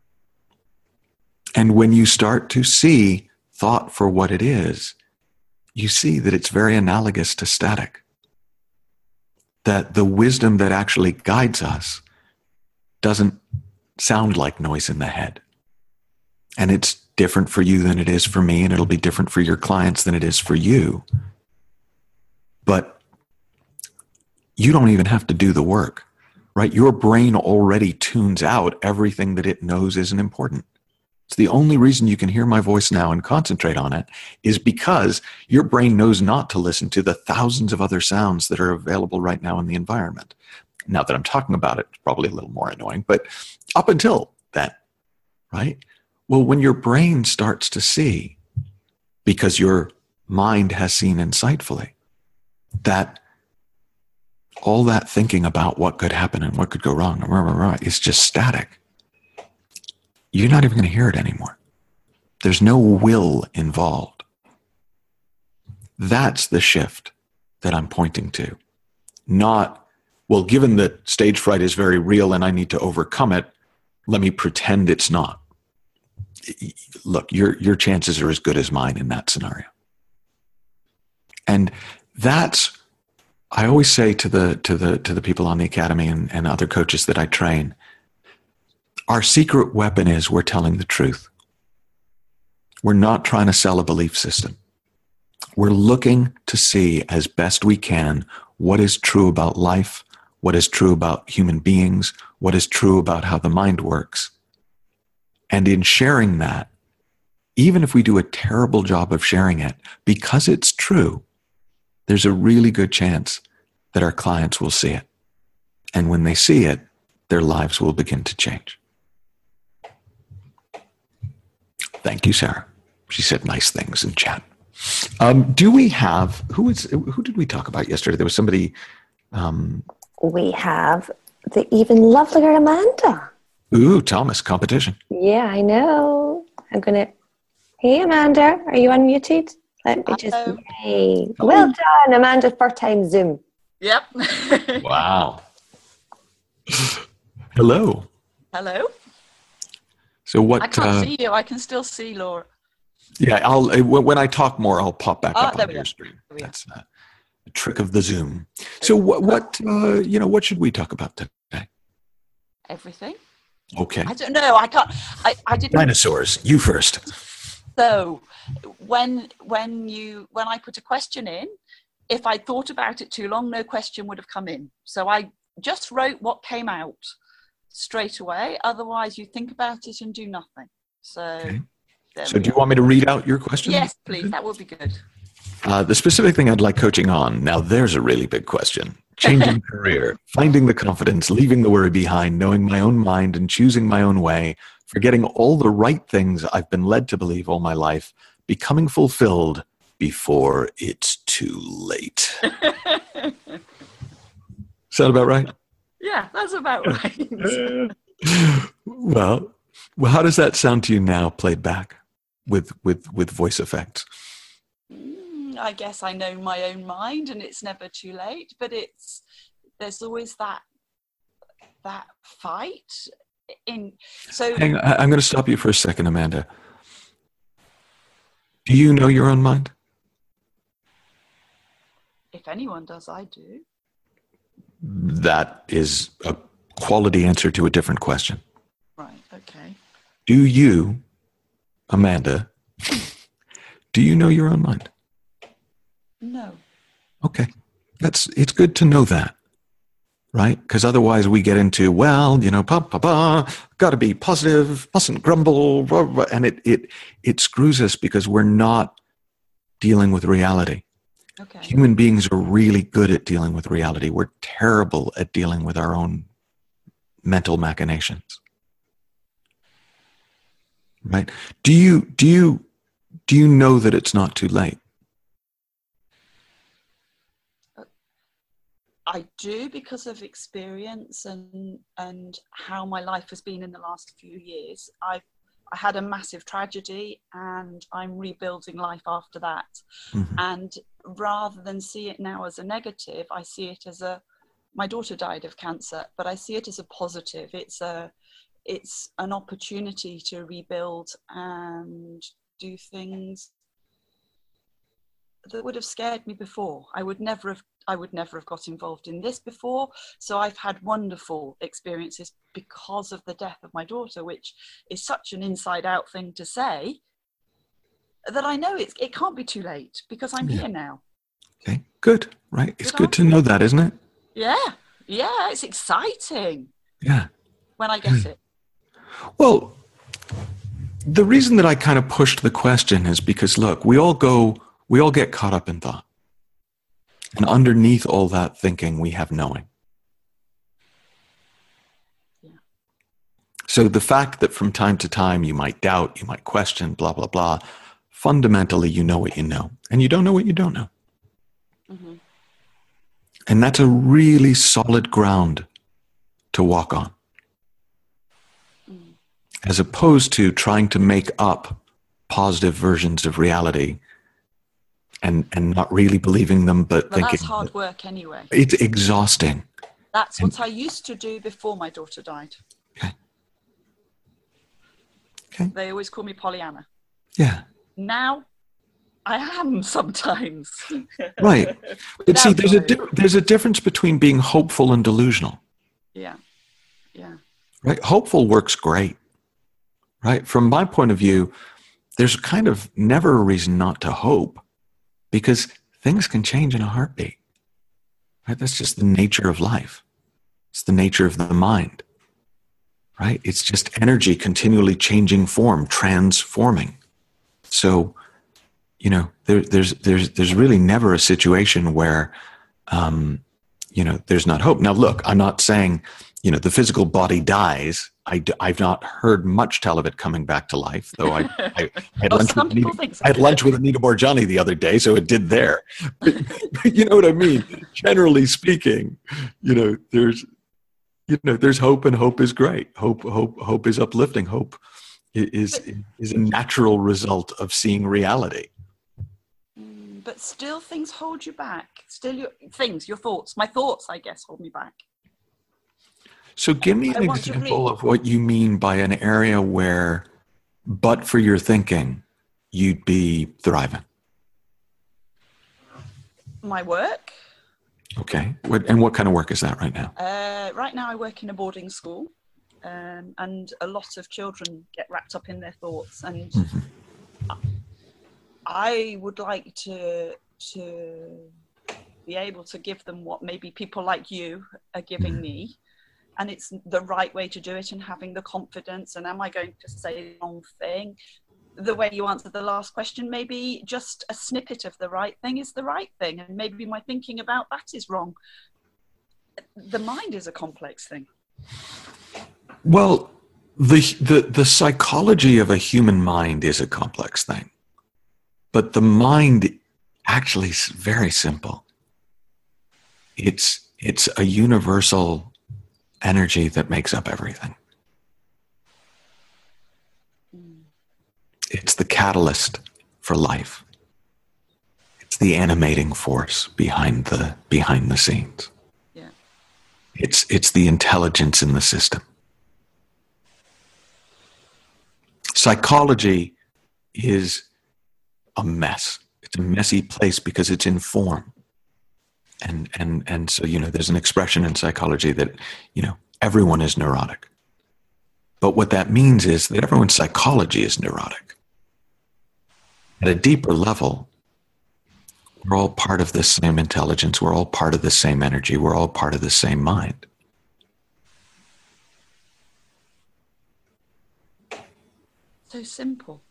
And when you start to see thought for what it is, you see that it's very analogous to static. That the wisdom that actually guides us doesn't sound like noise in the head. And it's different for you than it is for me, and it'll be different for your clients than it is for you. But you don't even have to do the work, right? Your brain already tunes out everything that it knows isn't important. It's the only reason you can hear my voice now and concentrate on it is because your brain knows not to listen to the thousands of other sounds that are available right now in the environment. Now that I'm talking about it, it's probably a little more annoying, but up until then, right? Well, when your brain starts to see, because your mind has seen insightfully, that all that thinking about what could happen and what could go wrong is just static. You're not even going to hear it anymore. There's no will involved. That's the shift that I'm pointing to. Not, well, given that stage fright is very real and I need to overcome it, let me pretend it's not. Look, your chances are as good as mine in that scenario. And that's, I always say to the people on the academy and other coaches that I train, our secret weapon is we're telling the truth. We're not trying to sell a belief system. We're looking to see as best we can what is true about life, what is true about human beings, what is true about how the mind works. And in sharing that, even if we do a terrible job of sharing it, because it's true, there's a really good chance that our clients will see it. And when they see it, their lives will begin to change. Thank you, Sarah. She said nice things in chat. Do we have, who did we talk about yesterday? There was somebody. We have the even lovelier Amanda. Ooh, Thomas, competition. Yeah, I know. Hey, Amanda, are you unmuted? Let me just, yay. Well done, Amanda, first time Zoom. Yep. Wow. Hello. Hello. So what? I can't see you. I can still see Laura. Yeah, when I talk more, I'll pop back up on your screen. That's a trick of the Zoom. So what should we talk about today? Everything. Okay. I don't know. I can't. I didn't. Dinosaurs. You first. So when I put a question in, if I thought about it too long, no question would have come in. So I just wrote what came out straight away. Otherwise, you think about it and do nothing. So. Okay. So do you want me to read out your question? Yes, please. That would be good. The specific thing I'd like coaching on. Now, there's a really big question. Changing career, finding the confidence, leaving the worry behind, knowing my own mind and choosing my own way, forgetting all the right things I've been led to believe all my life, becoming fulfilled before it's too late. Sound about right? Yeah, that's about right. Well, how does that sound to you now, played back with voice effects? I guess I know my own mind, and it's never too late. But there's always that fight in. So hang on, I'm going to stop you for a second, Amanda. Do you know your own mind? If anyone does, I do. That is a quality answer to a different question. Right. Okay. Do you, Amanda, do you know your own mind? No. Okay. It's good to know that, right? Because otherwise we get into, well, got to be positive, mustn't grumble, blah, blah, and it screws us because we're not dealing with reality. Okay. Human beings are really good at dealing with reality. We're terrible at dealing with our own mental machinations. Right? Do you know that it's not too late? I do, because of experience and how my life has been in the last few years. I had a massive tragedy, and I'm rebuilding life after that. Mm-hmm. And rather than see it now as a negative, I see it as my daughter died of cancer, but I see it as a positive. It's an opportunity to rebuild and do things that would have scared me before. I would never have got involved in this before. So I've had wonderful experiences because of the death of my daughter, which is such an inside out thing to say, that I know it can't be too late, because I'm here now. Okay, good, right? It's good to know that, isn't it? Yeah, it's exciting. Yeah. When I get it. Well, the reason that I kind of pushed the question is because, look, we all get caught up in thought. And underneath all that thinking, we have knowing. Yeah. So the fact that from time to time you might doubt, you might question, blah, blah, blah, fundamentally you know what you know. And you don't know what you don't know. Mm-hmm. And that's a really solid ground to walk on. Mm. As opposed to trying to make up positive versions of reality and not really believing them, but thinking. That's hard work anyway. It's exhausting. That's what I used to do before my daughter died. Okay. They always call me Pollyanna. Yeah. Now, I am sometimes. Right. But see, there's a difference between being hopeful and delusional. Yeah. Right? Hopeful works great. Right? From my point of view, there's kind of never a reason not to hope, because things can change in a heartbeat. Right? That's just the nature of life. It's the nature of the mind. Right? It's just energy continually changing form, transforming. So, there's really never a situation where, there's not hope. Now, look, I'm not saying, the physical body dies. I've not heard much tell of it coming back to life, though I had lunch with Anita Borgiani the other day, so it did there. But you know what I mean? Generally speaking, there's hope, and hope is great. Hope is uplifting. Hope is a natural result of seeing reality. But still things hold you back. Still your thoughts, my thoughts, I guess, hold me back. So give me an example of what you mean by an area where, but for your thinking, you'd be thriving. My work. Okay. What kind of work is that right now? Right now I work in a boarding school, and a lot of children get wrapped up in their thoughts, and I would like to be able to give them what maybe people like you are giving me. And it's the right way to do it, and having the confidence. And am I going to say the wrong thing? The way you answered the last question, maybe just a snippet of the right thing is the right thing. And maybe my thinking about that is wrong. The mind is a complex thing. Well, the psychology of a human mind is a complex thing. But the mind actually is very simple. It's a universal energy that makes up everything. It's the catalyst for life. It's the animating force behind the scenes. Yeah. It's the intelligence in the system. Psychology is a mess. It's a messy place because it's in form. And so, there's an expression in psychology that, everyone is neurotic. But what that means is that everyone's psychology is neurotic. At a deeper level, we're all part of the same intelligence. We're all part of the same energy. We're all part of the same mind. So simple.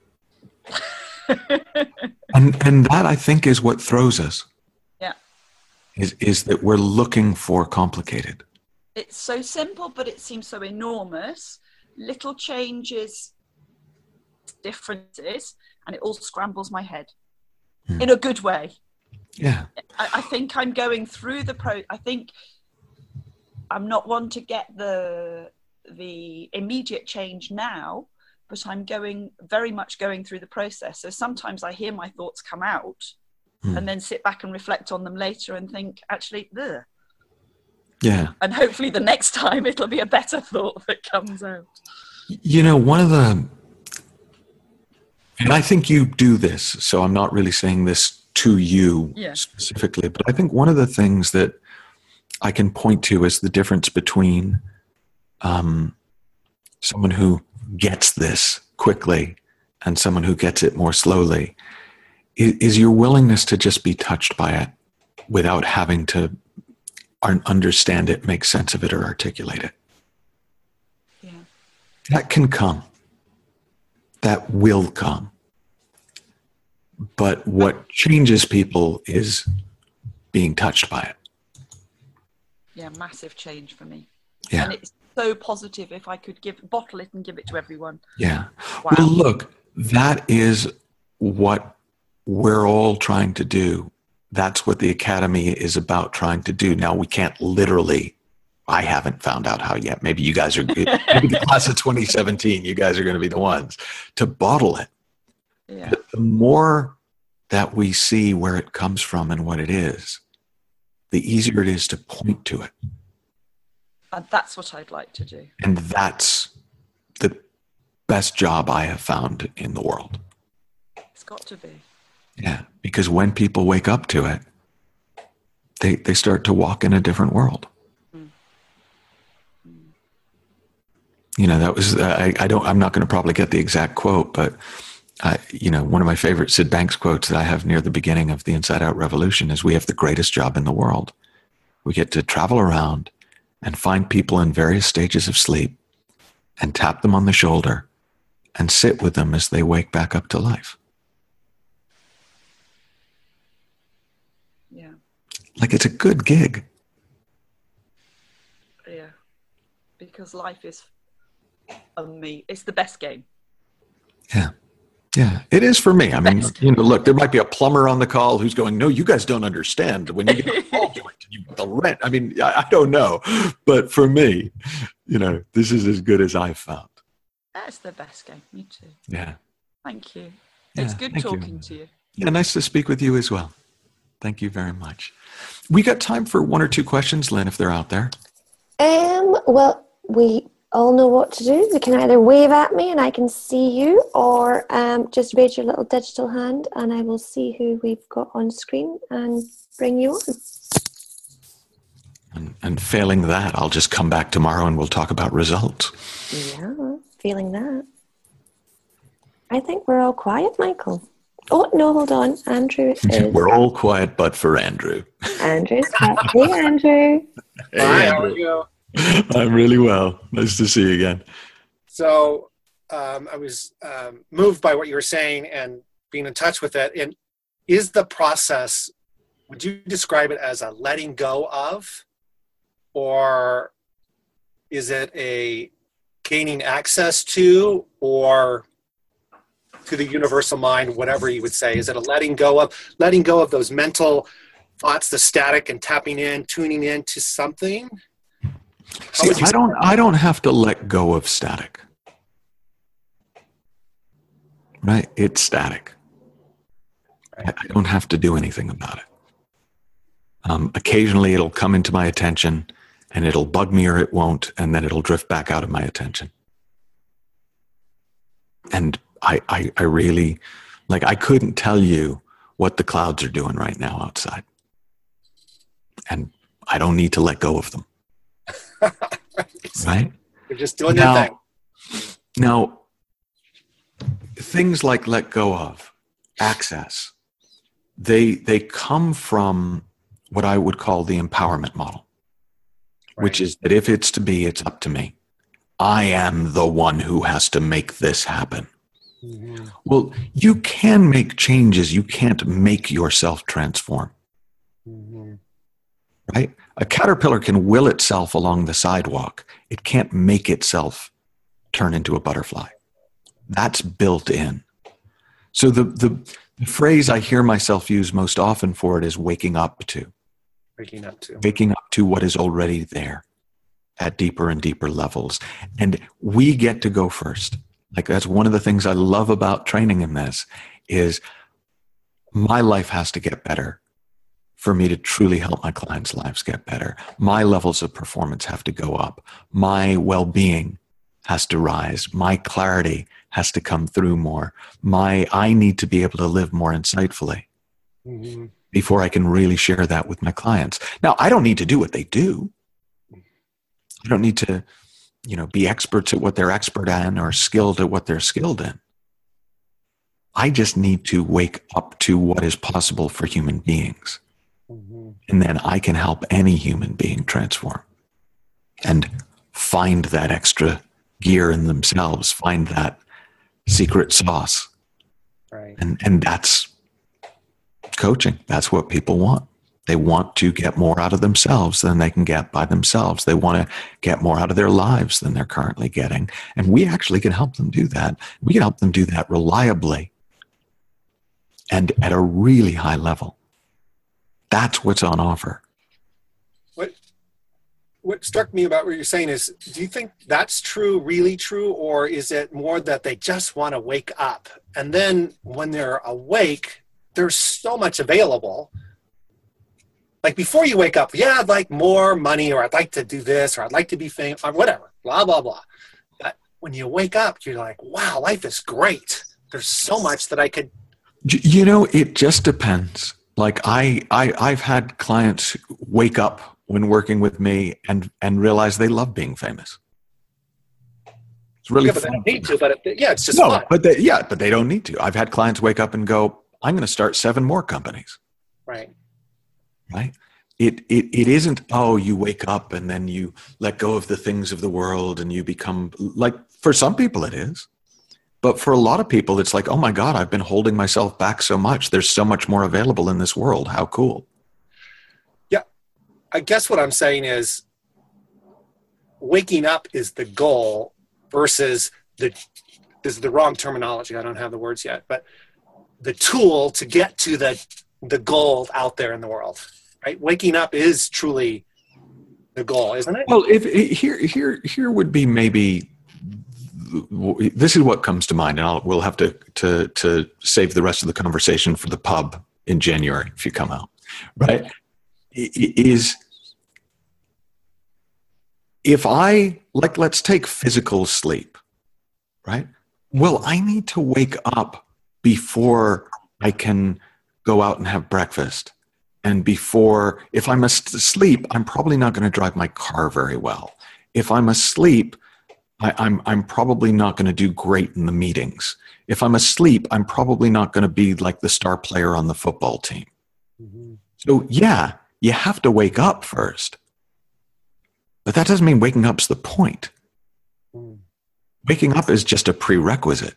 And that, I think, is what throws us. Yeah. Is that we're looking for complicated. It's so simple, but it seems so enormous. Little changes, differences, and it all scrambles my head in a good way. Yeah. I think I'm going through I think I'm not one to get the immediate change now, but I'm very much going through the process. So sometimes I hear my thoughts come out and then sit back and reflect on them later and think, actually, ugh. Yeah. And hopefully the next time it'll be a better thought that comes out. And I think you do this, so I'm not really saying this to you specifically, but I think one of the things that I can point to is the difference between someone who gets this quickly and someone who gets it more slowly is your willingness to just be touched by it without having to understand it, make sense of it, or articulate it. Yeah. That can come. That will come. But what changes people is being touched by it. Yeah, massive change for me. Yeah. And it's so positive if I could bottle it and give it to everyone. Yeah. Wow. Well, look, that is what we're all trying to do. That's what the Academy is about trying to do. Now, we can't literally, I haven't found out how yet. Maybe you guys are, maybe the class of 2017, you guys are going to be the ones to bottle it. Yeah. But the more that we see where it comes from and what it is, the easier it is to point to it. And that's what I'd like to do. And that's the best job I have found in the world. It's got to be. Yeah, because when people wake up to it, they start to walk in a different world. That was, I'm not going to probably get the exact quote, but one of my favorite Sid Banks quotes that I have near the beginning of the Inside Out Revolution is, we have the greatest job in the world. We get to travel around and find people in various stages of sleep and tap them on the shoulder and sit with them as they wake back up to life. Yeah. Like, it's a good gig. Yeah. Because life is it's the best game. Yeah. Yeah, it is for me. I mean, look, there might be a plumber on the call who's going, no, you guys don't understand. When you get the wall joint and you get the rent. I mean, I don't know. But for me, this is as good as I've found. That's the best game. Me too. Yeah. Thank you. Yeah, It's good talking to you. Yeah, nice to speak with you as well. Thank you very much. We got time for one or two questions, Lynn, if they're out there. Well, we all know what to do. You can either wave at me and I can see you, or just raise your little digital hand and I will see who we've got on screen and bring you on. And failing that, I'll just come back tomorrow and we'll talk about results. Yeah, feeling that. I think we're all quiet, Michael. Oh, no, hold on. Andrew is... We're all quiet but for Andrew. Andrew's quiet. Hey, Andrew. Hey, Hi, Andrew. how are you? I'm really well. Nice to see you again. So I was moved by what you were saying and being in touch with it. And is the process, would you describe it as a letting go of, or is it a gaining access to, or to the universal mind, whatever you would say? Is it a letting go of those mental thoughts, the static, and tapping in, tuning in to something? See, I don't have to let go of static. Right? It's static. Right. I don't have to do anything about it. Occasionally it'll come into my attention and it'll bug me or it won't, and then it'll drift back out of my attention. And I really, I couldn't tell you what the clouds are doing right now outside. And I don't need to let go of them. Right? You're just doing your thing. Now, things like let go of, access, they come from what I would call the empowerment model, which is that if it's to be, it's up to me. I am the one who has to make this happen. Mm-hmm. Well, you can make changes. You can't make yourself transform. Mm-hmm. Right? A caterpillar can will itself along the sidewalk. It can't make itself turn into a butterfly. That's built in. So the phrase I hear myself use most often for it is waking up to. Waking up to. Waking up to what is already there at deeper and deeper levels. And we get to go first. That's one of the things I love about training in this is my life has to get better for me to truly help my clients' lives get better. My levels of performance have to go up. My well-being has to rise. My clarity has to come through more. I need to be able to live more insightfully before I can really share that with my clients. Now, I don't need to do what they do. I don't need to, be experts at what they're expert in or skilled at what they're skilled in. I just need to wake up to what is possible for human beings. And then I can help any human being transform and find that extra gear in themselves, find that secret sauce. Right. And that's coaching. That's what people want. They want to get more out of themselves than they can get by themselves. They want to get more out of their lives than they're currently getting. And we actually can help them do that. We can help them do that reliably and at a really high level. That's what's on offer. What struck me about what you're saying is, do you think that's true, really true, or is it more that they just want to wake up? And then when they're awake, there's so much available. Like before you wake up, yeah, I'd like more money, or I'd like to do this, or I'd like to be famous, or whatever, blah, blah, blah. But when you wake up, you're like, wow, life is great. There's so much that I could. It just depends. I've had clients wake up when working with me and realize they love being famous. It's really fun. They don't need to, but it's just fun. But they don't need to. I've had clients wake up and go, I'm going to start 7 more companies. Right. Right? It isn't, you wake up and then you let go of the things of the world and you become, for some people it is. But for a lot of people, it's like, oh my God, I've been holding myself back so much. There's so much more available in this world. How cool. Yeah. I guess what I'm saying is waking up is the goal versus this is the wrong terminology. I don't have the words yet, but the tool to get to the goal out there in the world, right? Waking up is truly the goal, isn't it? Well, here would be maybe, this is what comes to mind, and we'll have to save the rest of the conversation for the pub in January if you come out, right? Is if let's take physical sleep, right? Well, I need to wake up before I can go out and have breakfast. And before, if I'm asleep, I'm probably not going to drive my car very well. If I'm asleep, I'm probably not going to do great in the meetings. If I'm asleep, I'm probably not going to be like the star player on the football team. Mm-hmm. So yeah, you have to wake up first. But that doesn't mean waking up's the point. Mm. Waking up is just a prerequisite.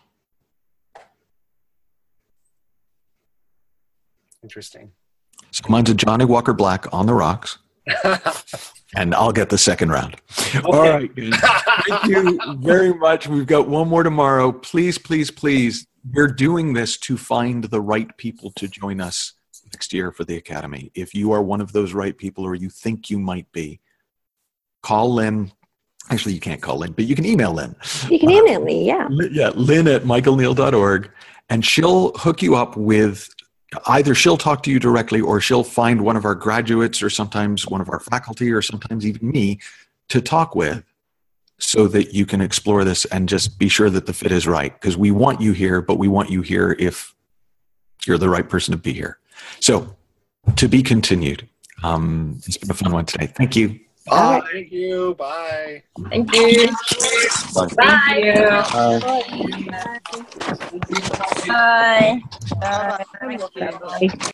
Interesting. So mine's a Johnny Walker Black on the rocks. And I'll get the second round. Okay. All right. Thank you very much. We've got one more tomorrow. Please, please, please. We're doing this to find the right people to join us next year for the Academy. If you are one of those right people, or you think you might be, call Lynn. Actually, you can't call Lynn, but you can email Lynn. You can email me, yeah. Lynn at michaelneal.org. And she'll hook you up with, either she'll talk to you directly, or she'll find one of our graduates, or sometimes one of our faculty, or sometimes even me to talk with, so that you can explore this and just be sure that the fit is right. Because we want you here, but we want you here if you're the right person to be here. So, to be continued. It's been a fun one today. Thank you. Bye. Thank you. Bye. Thank you. Bye. Bye. Bye. Bye. Bye.